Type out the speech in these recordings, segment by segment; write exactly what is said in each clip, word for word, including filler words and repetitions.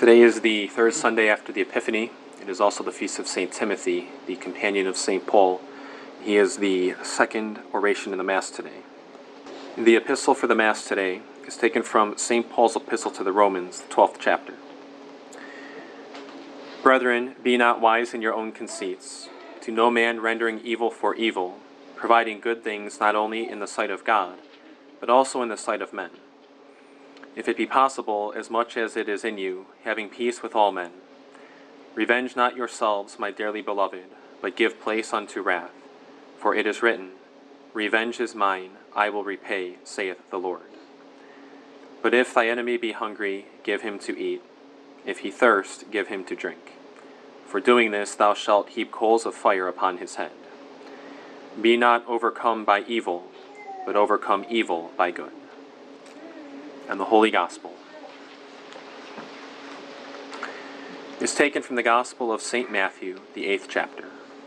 Today is the third Sunday after the Epiphany. It is also the feast of Saint Timothy, the companion of Saint Paul. He is the second oration in the Mass today. The epistle for the Mass today is taken from Saint Paul's epistle to the Romans, the twelfth chapter. Brethren, be not wise in your own conceits, to no man rendering evil for evil, providing good things not only in the sight of God, but also in the sight of men. If it be possible, as much as it is in you, having peace with all men. Revenge not yourselves, my dearly beloved, but give place unto wrath. For it is written, Revenge is mine, I will repay, saith the Lord. But if thy enemy be hungry, give him to eat. If he thirst, give him to drink. For doing this thou shalt heap coals of fire upon his head. Be not overcome by evil, but overcome evil by good. And the Holy Gospel is taken from the Gospel of Saint Matthew, the eighth chapter.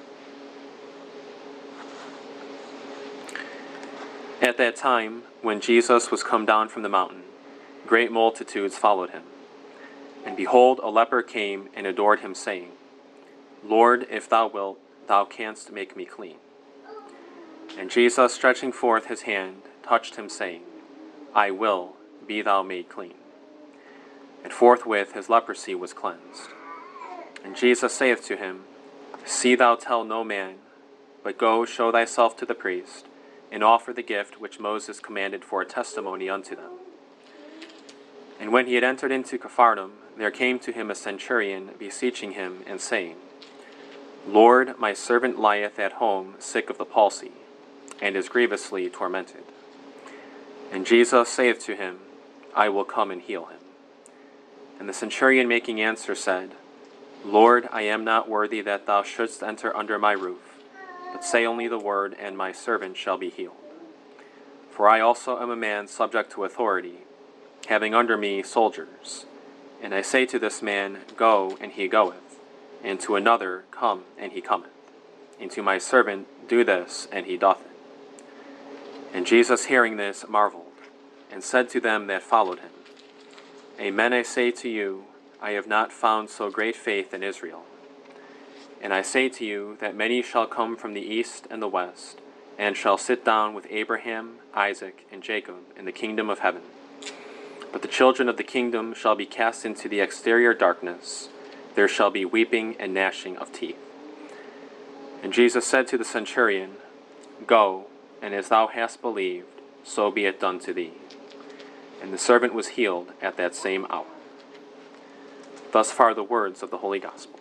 At that time, when Jesus was come down from the mountain, great multitudes followed him. And behold, a leper came and adored him, saying, Lord, if thou wilt, thou canst make me clean. And Jesus, stretching forth his hand, touched him, saying, I will, be thou made clean. And forthwith his leprosy was cleansed. And Jesus saith to him, See thou tell no man, but go show thyself to the priest, and offer the gift which Moses commanded for a testimony unto them. And when he had entered into Capharnaum, there came to him a centurion, beseeching him, and saying, Lord, my servant lieth at home sick of the palsy, and is grievously tormented. And Jesus saith to him, I will come and heal him. And the centurion making answer said, Lord, I am not worthy that thou shouldst enter under my roof, but say only the word, and my servant shall be healed. For I also am a man subject to authority, having under me soldiers. And I say to this man, Go, and he goeth, and to another, Come, and he cometh, and to my servant, Do this, and he doth it. And Jesus, hearing this, marveled, and said to them that followed him, Amen, I say to you, I have not found so great faith in Israel. And I say to you that many shall come from the east and the west, and shall sit down with Abraham, Isaac, and Jacob in the kingdom of heaven. But the children of the kingdom shall be cast into the exterior darkness. There shall be weeping and gnashing of teeth. And Jesus said to the centurion, Go, and as thou hast believed, so be it done to thee. And the servant was healed at that same hour. Thus far the words of the Holy Gospel.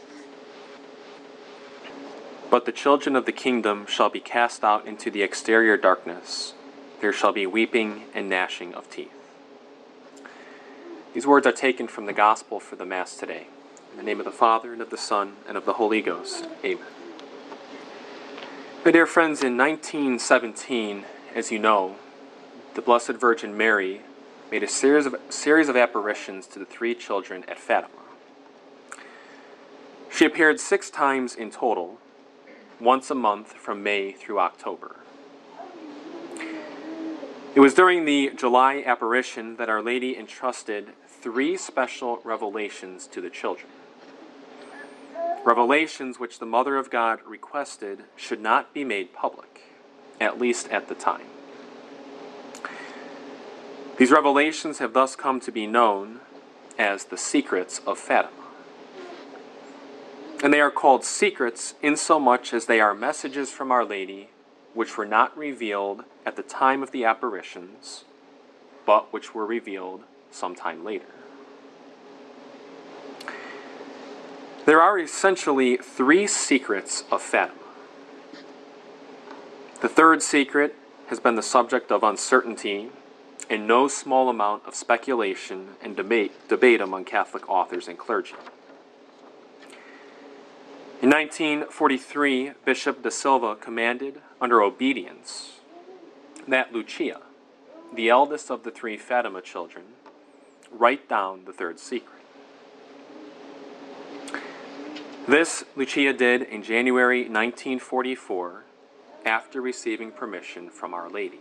But the children of the kingdom shall be cast out into the exterior darkness. There shall be weeping and gnashing of teeth. These words are taken from the Gospel for the Mass today. In the name of the Father, and of the Son, and of the Holy Ghost. Amen. My dear friends, in nineteen seventeen, as you know, the Blessed Virgin Mary made a series of, series of apparitions to the three children at Fatima. She appeared six times in total, once a month from May through October. It was during the July apparition that Our Lady entrusted three special revelations to the children. Revelations which the Mother of God requested should not be made public, at least at the time. These revelations have thus come to be known as the secrets of Fatima. And they are called secrets insomuch as they are messages from Our Lady which were not revealed at the time of the apparitions, but which were revealed sometime later. There are essentially three secrets of Fatima. The third secret has been the subject of uncertainty and no small amount of speculation and debate, debate among Catholic authors and clergy. In nineteen forty-three, Bishop da Silva commanded, under obedience, that Lucia, the eldest of the three Fatima children, write down the third secret. This Lucia did in January nineteen forty-four, after receiving permission from Our Lady.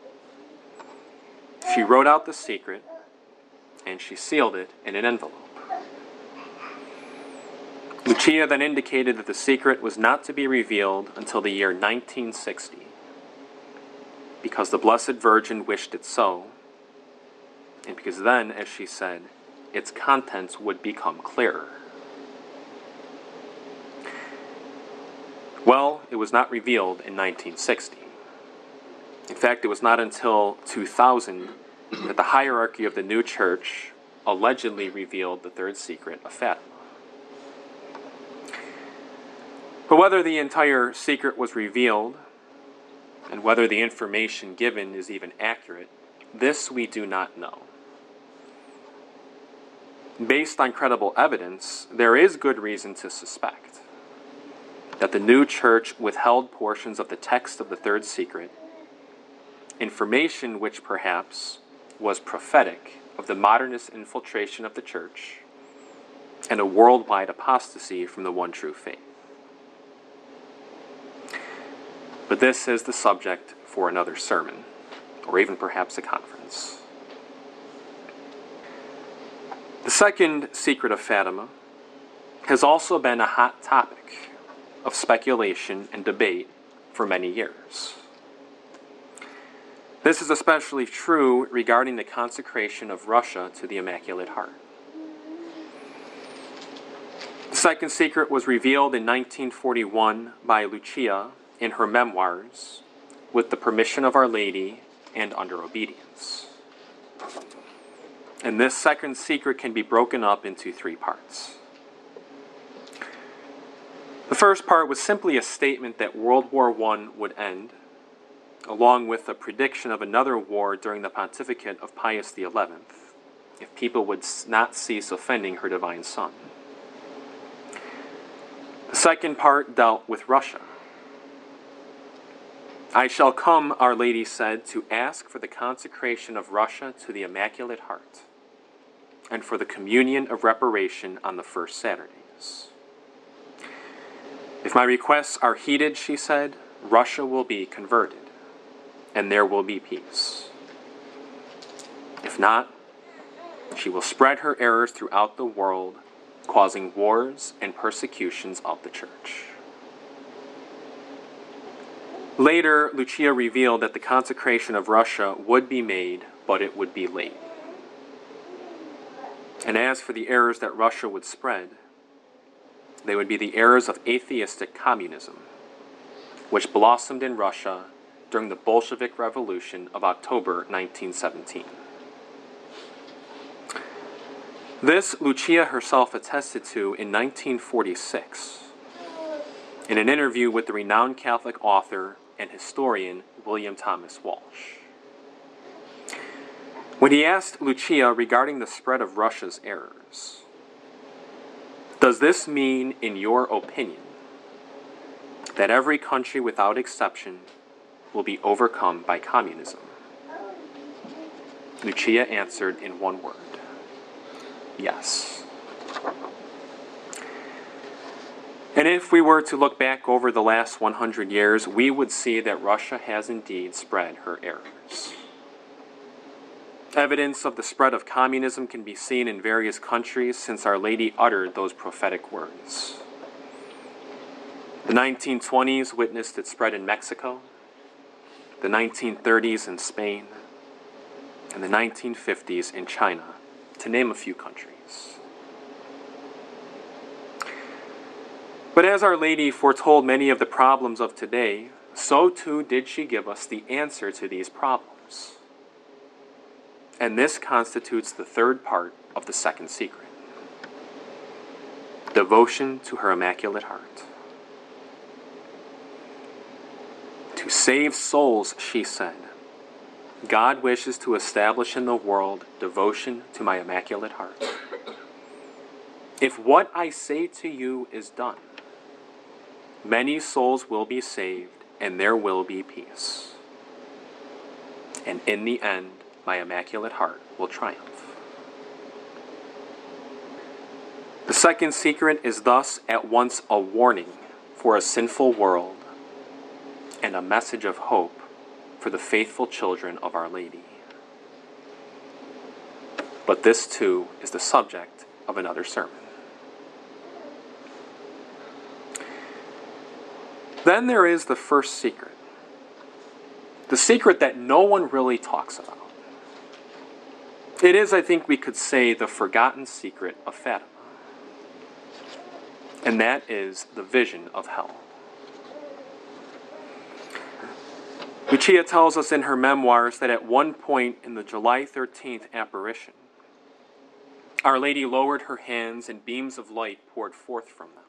She wrote out the secret, and she sealed it in an envelope. Lucia then indicated that the secret was not to be revealed until the year nineteen sixty, because the Blessed Virgin wished it so, and because then, as she said, its contents would become clearer. Well, it was not revealed in nineteen sixty. In fact, it was not until two thousand that the hierarchy of the new church allegedly revealed the third secret of Fatima. But whether the entire secret was revealed, and whether the information given is even accurate, this we do not know. Based on credible evidence, there is good reason to suspect that the new church withheld portions of the text of the third secret, information which perhaps was prophetic of the modernist infiltration of the church and a worldwide apostasy from the one true faith. But this is the subject for another sermon, or even perhaps a conference. The second secret of Fatima has also been a hot topic of speculation and debate for many years. This is especially true regarding the consecration of Russia to the Immaculate Heart. The second secret was revealed in nineteen forty-one by Lucia in her memoirs, with the permission of Our Lady and under obedience. And this second secret can be broken up into three parts. The first part was simply a statement that World War One would end, along with a prediction of another war during the pontificate of Pius the eleventh, if people would not cease offending her divine Son. The second part dealt with Russia. I shall come, Our Lady said, to ask for the consecration of Russia to the Immaculate Heart, and for the communion of reparation on the first Saturdays. If my requests are heeded, she said, Russia will be converted, and there will be peace. If not, she will spread her errors throughout the world, causing wars and persecutions of the Church. Later, Lucia revealed that the consecration of Russia would be made, but it would be late. And as for the errors that Russia would spread, they would be the errors of atheistic communism, which blossomed in Russia during the Bolshevik Revolution of October nineteen seventeen. This Lucia herself attested to in nineteen forty-six in an interview with the renowned Catholic author and historian William Thomas Walsh. When he asked Lucia regarding the spread of Russia's errors, does this mean, in your opinion, that every country without exception will be overcome by communism? Lucia answered in one word, yes. And if we were to look back over the last one hundred years, we would see that Russia has indeed spread her errors. Evidence of the spread of communism can be seen in various countries since Our Lady uttered those prophetic words. The nineteen twenties witnessed its spread in Mexico, the nineteen thirties in Spain, and the nineteen fifties in China, to name a few countries. But as Our Lady foretold many of the problems of today, so too did she give us the answer to these problems. And this constitutes the third part of the second secret: devotion to her Immaculate Heart. To save souls, she said, God wishes to establish in the world devotion to my Immaculate Heart. If what I say to you is done, many souls will be saved, and there will be peace. And in the end, my Immaculate Heart will triumph. The second secret is thus at once a warning for a sinful world and a message of hope for the faithful children of Our Lady. But this too is the subject of another sermon. Then there is the first secret. The secret that no one really talks about. It is, I think we could say, the forgotten secret of Fatima. And that is the vision of hell. Lucia tells us in her memoirs that at one point in the July thirteenth apparition, Our Lady lowered her hands and beams of light poured forth from them.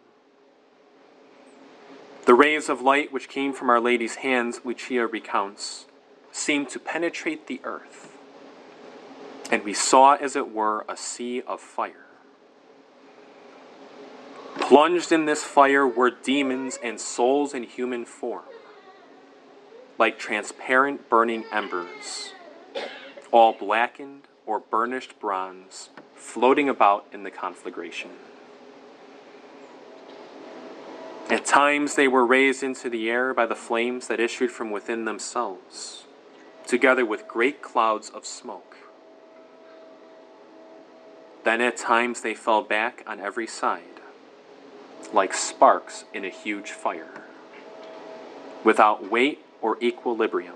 The rays of light which came from Our Lady's hands, Lucia recounts, seemed to penetrate the earth, and we saw, as it were, a sea of fire. Plunged in this fire were demons and souls in human form, like transparent burning embers, all blackened or burnished bronze, floating about in the conflagration. At times they were raised into the air by the flames that issued from within themselves, together with great clouds of smoke. Then at times they fell back on every side, like sparks in a huge fire, without weight or equilibrium,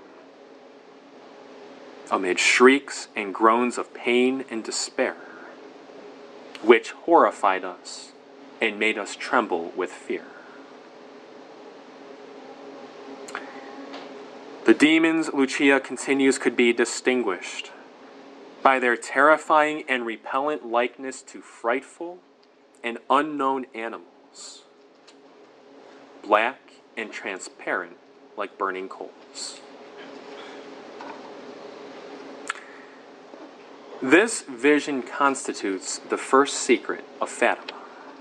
amid shrieks and groans of pain and despair, which horrified us and made us tremble with fear. The demons, Lucia continues, could be distinguished by their terrifying and repellent likeness to frightful and unknown animals, black and transparent like burning coals. This vision constitutes the first secret of Fatima,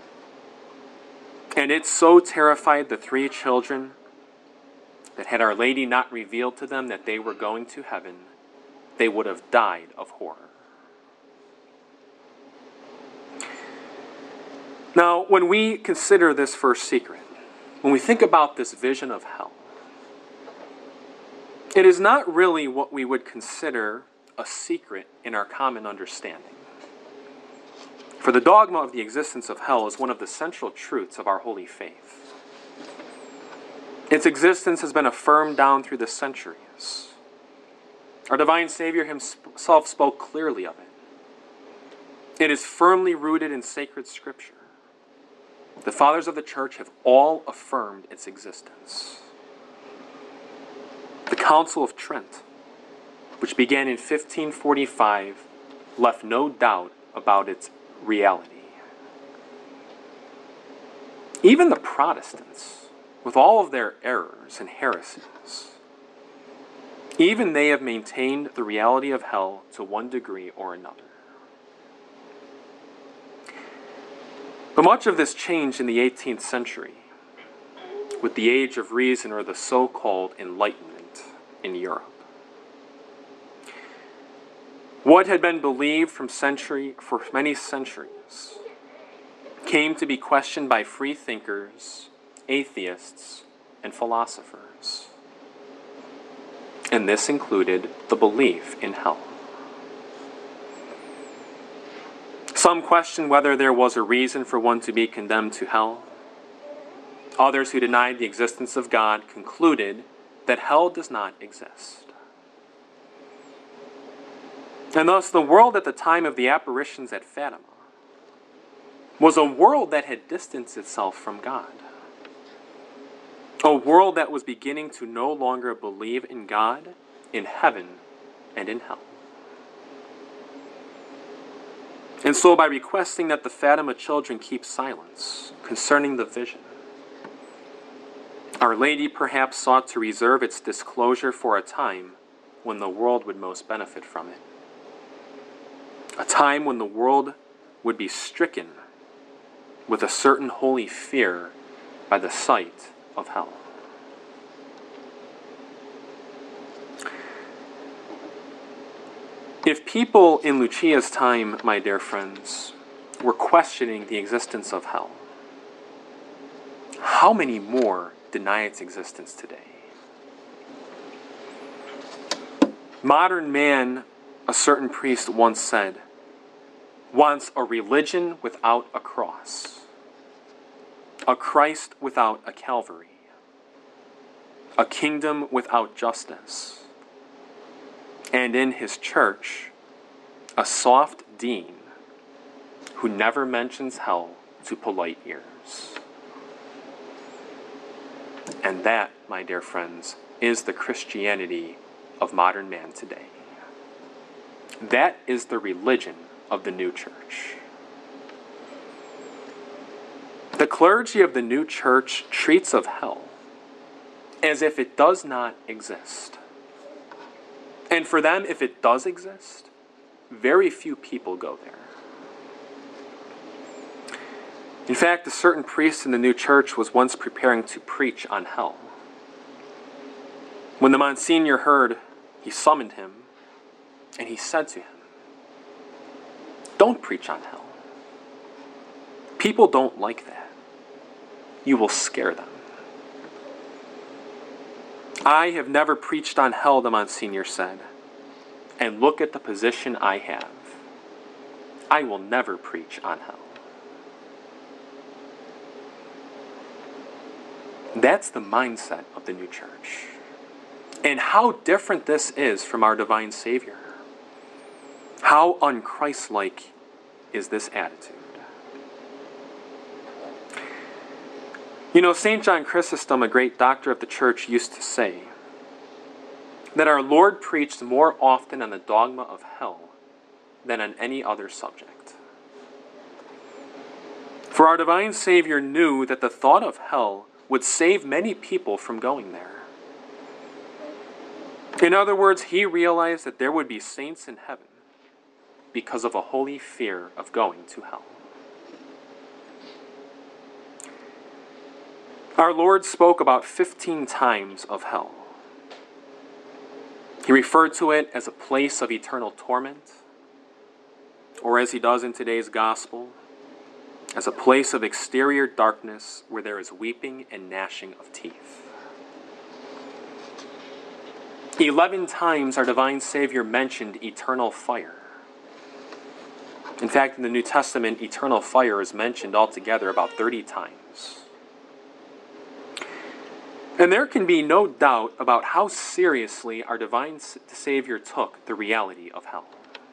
and it so terrified the three children that had Our Lady not revealed to them that they were going to heaven, they would have died of horror. Now, when we consider this first secret, when we think about this vision of hell, it is not really what we would consider a secret in our common understanding. For the dogma of the existence of hell is one of the central truths of our holy faith. Its existence has been affirmed down through the centuries. Our divine Savior himself spoke clearly of it. It is firmly rooted in sacred scripture. The fathers of the church have all affirmed its existence. The Council of Trent, which began in fifteen forty-five, left no doubt about its reality. Even the Protestants, with all of their errors and heresies, even they have maintained the reality of hell to one degree or another. But much of this changed in the eighteenth century, with the Age of Reason, or the so-called Enlightenment, in Europe. What had been believed from century for many centuries came to be questioned by free thinkers, atheists, and philosophers. And this included the belief in hell. Some questioned whether there was a reason for one to be condemned to hell. Others, who denied the existence of God, concluded that hell does not exist. And thus the world at the time of the apparitions at Fatima was a world that had distanced itself from God. A world that was beginning to no longer believe in God, in heaven, and in hell. And so by requesting that the Fatima children keep silence concerning the vision, Our Lady perhaps sought to reserve its disclosure for a time when the world would most benefit from it. A time when the world would be stricken with a certain holy fear by the sight of hell. If people in Lucia's time, my dear friends, were questioning the existence of hell, how many more deny its existence today? Modern man, a certain priest once said, wants a religion without a cross, a Christ without a Calvary, a kingdom without justice, and in his church, a soft dean who never mentions hell to polite ears. And that, my dear friends, is the Christianity of modern man today. That is the religion of the new church. The clergy of the new church treats of hell as if it does not exist. And for them, if it does exist, very few people go there. In fact, a certain priest in the new church was once preparing to preach on hell. When the Monsignor heard, he summoned him, and he said to him, "Don't preach on hell. People don't like that. You will scare them." "I have never preached on hell," the Monsignor said, "and look at the position I have. I will never preach on hell." That's the mindset of the new church. And how different this is from our divine Savior. How un-Christ-like is this attitude? You know, Saint John Chrysostom, a great doctor of the church, used to say that our Lord preached more often on the dogma of hell than on any other subject. For our divine Savior knew that the thought of hell would save many people from going there. In other words, he realized that there would be saints in heaven because of a holy fear of going to hell. Our Lord spoke about fifteen times of hell. He referred to it as a place of eternal torment, or as he does in today's gospel, as a place of exterior darkness where there is weeping and gnashing of teeth. Eleven times our divine Savior mentioned eternal fire. In fact, in the New Testament, eternal fire is mentioned altogether about thirty times. And there can be no doubt about how seriously our divine Savior took the reality of hell.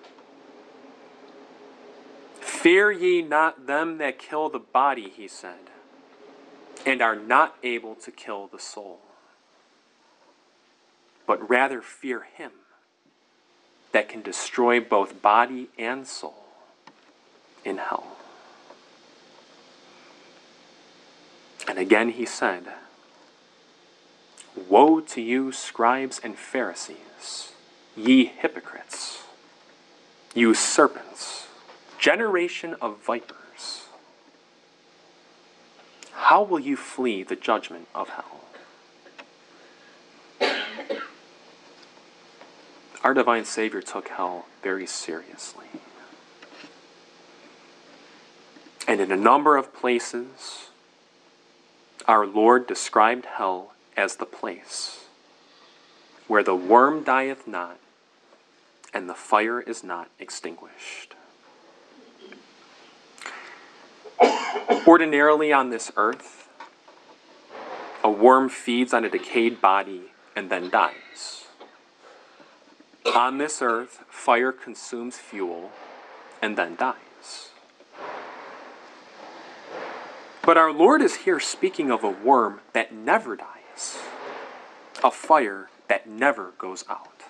"Fear ye not them that kill the body," he said, "and are not able to kill the soul. But rather fear him that can destroy both body and soul in hell." And again he said, "Woe to you, scribes and Pharisees, ye hypocrites, you serpents, generation of vipers. How will you flee the judgment of hell?" Our divine Savior took hell very seriously. And in a number of places, our Lord described hell as the place where the worm dieth not and the fire is not extinguished. Ordinarily on this earth, a worm feeds on a decayed body and then dies. On this earth, fire consumes fuel and then dies. But our Lord is here speaking of a worm that never dies, a fire that never goes out.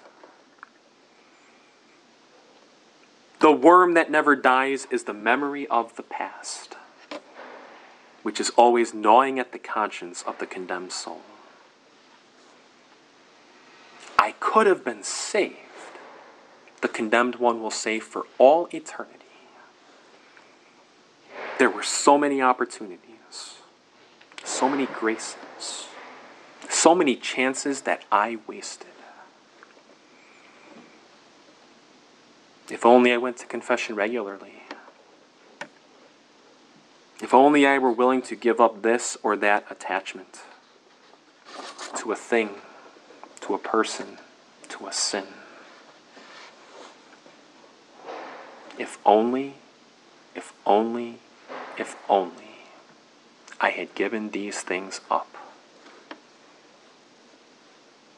The worm that never dies is the memory of the past, which is always gnawing at the conscience of the condemned soul. I could have been saved, the condemned one will say, for all eternity. There were so many opportunities, so many graces, so many chances that I wasted. If only I went to confession regularly. If only I were willing to give up this or that attachment to a thing, to a person, to a sin. If only, if only, if only I had given these things up.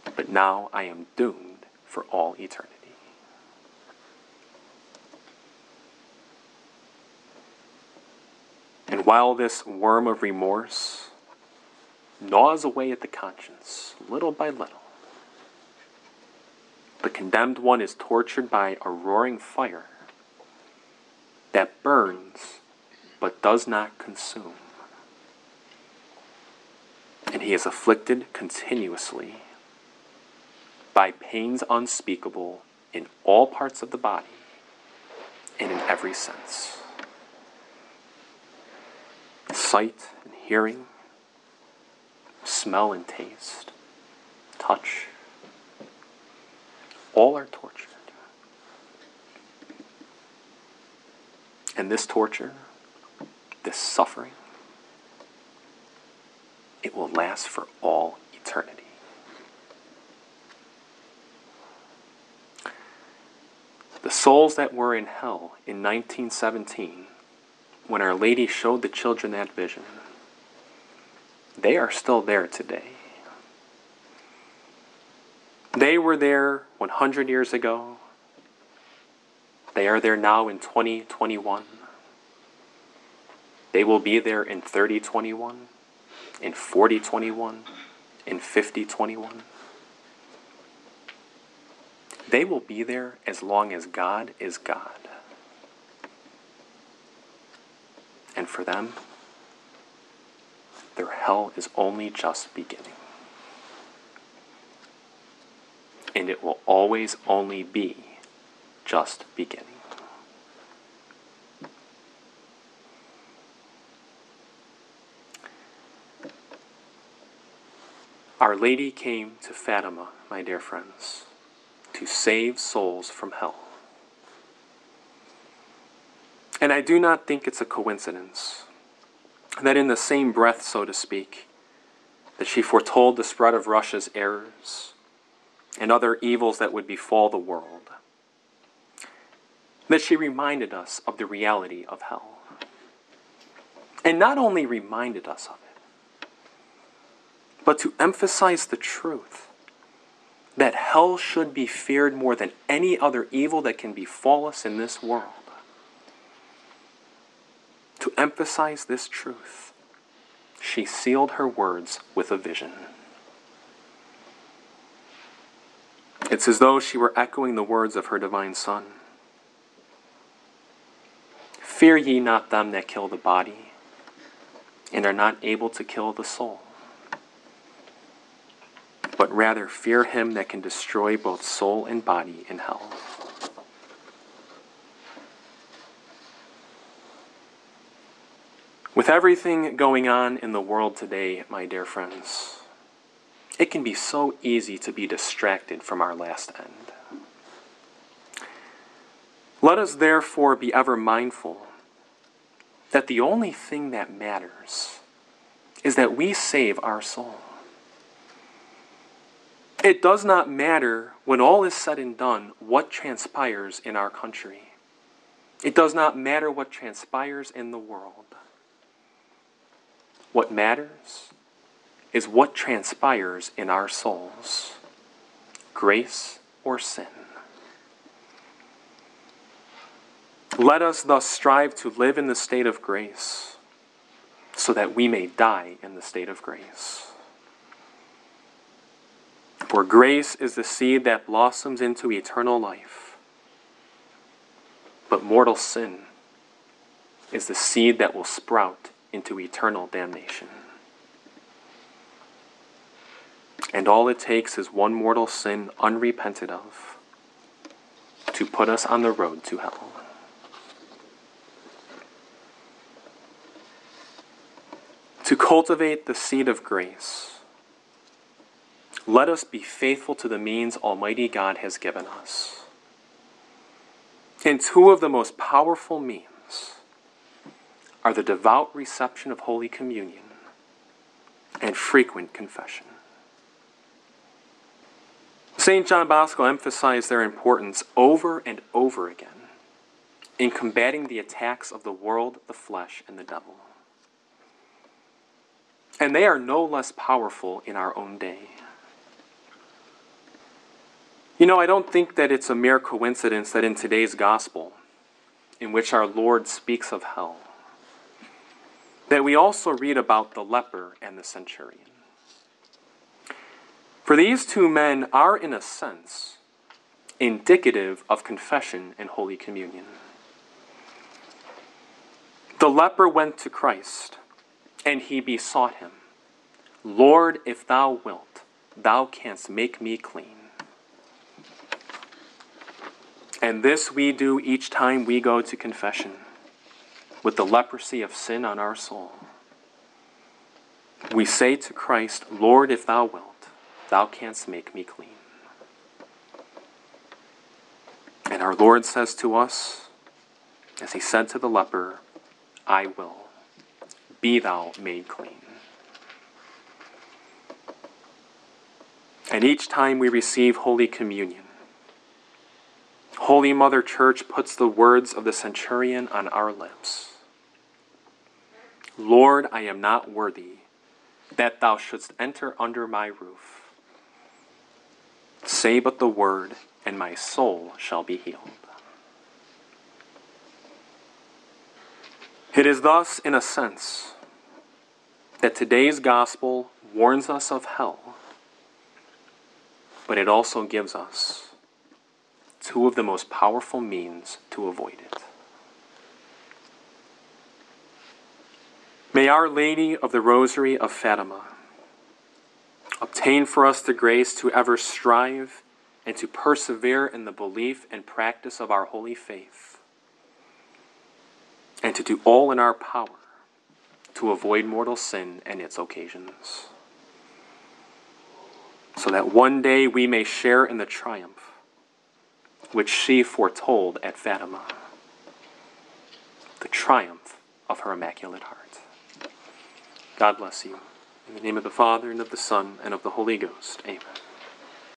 but now I am doomed for all eternity. And while this worm of remorse gnaws away at the conscience, little by little, the condemned one is tortured by a roaring fire that burns but does not consume. And he is afflicted continuously by pains unspeakable in all parts of the body and in every sense. Sight and hearing, smell and taste, touch, all are tortured. And this torture, this suffering, it will last for all eternity. The souls that were in hell in nineteen seventeen, when Our Lady showed the children that vision, they are still there today. They were there one hundred years ago. They are there now in twenty twenty-one. They will be there in thirty twenty-one, in forty twenty-one, in fifty twenty-one. They will be there as long as God is God. And for them, their hell is only just beginning. And it will always only be just beginning. Our Lady came to Fatima, my dear friends, to save souls from hell. And I do not think it's a coincidence that in the same breath, so to speak, that she foretold the spread of Russia's errors and other evils that would befall the world, that she reminded us of the reality of hell. And not only reminded us of it, but to emphasize the truth that hell should be feared more than any other evil that can befall us in this world. To emphasize this truth, she sealed her words with a vision. It's as though she were echoing the words of her divine Son. Fear ye not them that kill the body, and are not able to kill the soul, but rather fear him that can destroy both soul and body in hell. With everything going on in the world today, my dear friends, it can be so easy to be distracted from our last end. Let us therefore be ever mindful that the only thing that matters is that we save our soul. It does not matter, when all is said and done, what transpires in our country. It does not matter what transpires in the world. What matters is what transpires in our souls, grace or sin. Let us thus strive to live in the state of grace, so that we may die in the state of grace. For grace is the seed that blossoms into eternal life, but mortal sin is the seed that will sprout into eternal damnation. And all it takes is one mortal sin unrepented of to put us on the road to hell. To cultivate the seed of grace, let us be faithful to the means Almighty God has given us. And two of the most powerful means are the devout reception of Holy Communion and frequent confession. Saint John Bosco emphasized their importance over and over again in combating the attacks of the world, the flesh, and the devil. And they are no less powerful in our own day. You know, I don't think that it's a mere coincidence that in today's gospel, in which our Lord speaks of hell, that we also read about the leper and the centurion. For these two men are, in a sense, indicative of confession and Holy Communion. The leper went to Christ, and he besought him, Lord, if thou wilt, thou canst make me clean. And this we do each time we go to confession, with the leprosy of sin on our soul. We say to Christ, Lord, if thou wilt, thou canst make me clean. And our Lord says to us, as he said to the leper, I will, be thou made clean. And each time we receive Holy Communion, Holy Mother Church puts the words of the centurion on our lips. Lord, I am not worthy that thou shouldst enter under my roof. Say but the word, and my soul shall be healed. It is thus, in a sense, that today's gospel warns us of hell, but it also gives us two of the most powerful means to avoid it. May Our Lady of the Rosary of Fatima obtain for us the grace to ever strive and to persevere in the belief and practice of our holy faith, and to do all in our power to avoid mortal sin and its occasions, so that one day we may share in the triumph which she foretold at Fatima, the triumph of her Immaculate Heart. God bless you. In the name of the Father, and of the Son, and of the Holy Ghost. Amen.